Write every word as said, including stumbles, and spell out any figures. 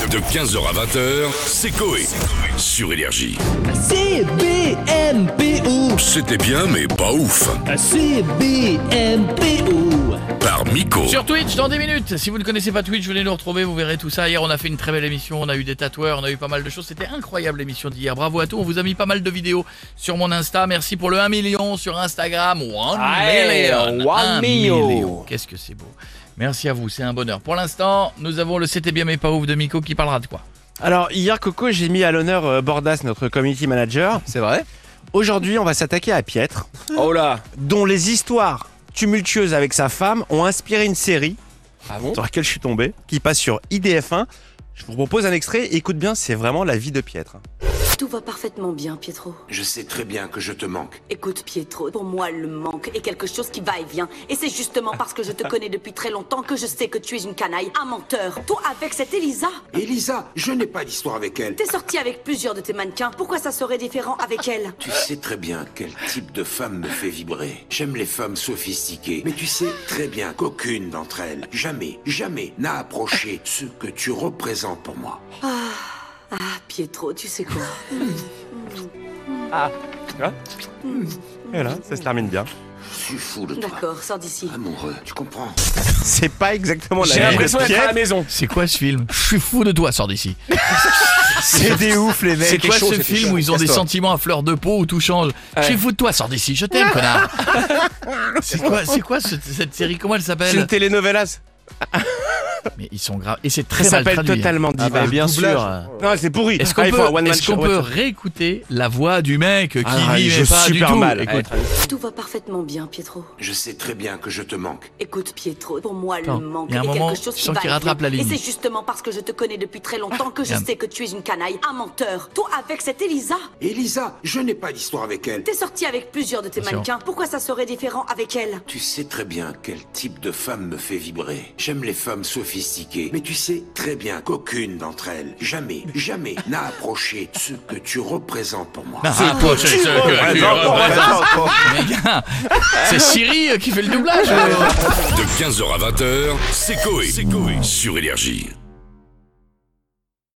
De quinze heures à vingt heures, c'est Coé. Sur Énergie. C B M P O. C'était bien, mais pas ouf. C B M P O. Par Miko. Sur Twitch dans des minutes. Si vous ne connaissez pas Twitch, venez nous retrouver, vous verrez tout ça. Hier, on a fait une très belle émission, on a eu des tatoueurs, on a eu pas mal de choses. C'était incroyable l'émission d'hier. Bravo à tous. On vous a mis pas mal de vidéos sur mon Insta. Merci pour le un million sur Instagram. one million. one million. Qu'est-ce que c'est beau. Merci à vous, c'est un bonheur. Pour l'instant, nous avons le C'était bien mais pas ouf de Miko qui parlera de quoi? Alors hier Coco, j'ai mis à l'honneur euh, Bordas, notre community manager. C'est vrai. Aujourd'hui on va s'attaquer à Pietre. Oh là. Dont les histoires tumultueuses avec sa femme ont inspiré une série Ah bon? sur laquelle je suis tombé, qui passe sur I D F un. Je vous propose un extrait, écoute bien, c'est vraiment la vie de Pietre. Tout va parfaitement bien, Pietro. Je sais très bien que je te manque. Écoute, Pietro, pour moi, le manque est quelque chose qui va et vient. Et c'est justement parce que je te connais depuis très longtemps que je sais que tu es une canaille, un menteur. Toi, avec cette Elisa, Elisa, je n'ai pas d'histoire avec elle. t'es sorti avec plusieurs de tes mannequins. Pourquoi ça serait différent avec elle? Tu sais très bien quel type de femme me fait vibrer. J'aime les femmes sophistiquées, mais tu sais très bien qu'aucune d'entre elles, jamais, jamais, n'a approché ce que tu représentes pour moi. Ah, Pietro, tu sais quoi? Ah, tu vois? Et là, ça se termine bien. Je suis fou de toi. D'accord, sors d'ici. Amoureux, tu comprends? C'est pas exactement la J'ai vie de l'impression d'être à la Pietre. maison. C'est quoi ce film? Je suis fou de toi, sors d'ici. C'est des ouf les mecs. C'est quoi chaud, ce c'était film chaud. où ils ont des Casse-toi. sentiments à fleur de peau où tout change? Je suis fou de toi, sors d'ici, je t'aime, connard. C'est quoi, c'est quoi ce- cette série? Comment elle C'est une s'appelle? telenovelas. Mais ils sont graves. Et c'est très Ça mal s'appelle traduit. Totalement Ah Diva. bah bien Doublage. sûr. Non, c'est pourri. Est-ce qu'on Ah, il faut un peut, one-man est-ce qu'on show. peut réécouter la voix du mec qui Ah, vit il mais joue pas du super tout? mal. Écoute, Tout va parfaitement bien, Pietro. Je sais très bien que je te manque. Écoute, Pietro, pour moi, Attends, le manque il y a un est moment, quelque chose je qui sens va qu'il et rattrape vient. la ligne. Et c'est justement parce que je te connais depuis très longtemps que je Regarde. sais que tu es une canaille, un menteur. Toi, avec cette Elisa, Elisa, je n'ai pas d'histoire avec elle. t'es sorti avec plusieurs de tes Attention. mannequins. Pourquoi ça serait différent avec elle? Tu sais très bien quel type de femme me fait vibrer. J'aime les femmes sophistiquées, mais tu sais très bien qu'aucune d'entre elles, jamais, jamais, n'a approché ce que tu représentes pour moi. Ah, pour- c'est ce que tu représentes. Mais gars, c'est Siri qui fait le doublage. De quinze heures à vingt heures, c'est Coé. Sur Énergie.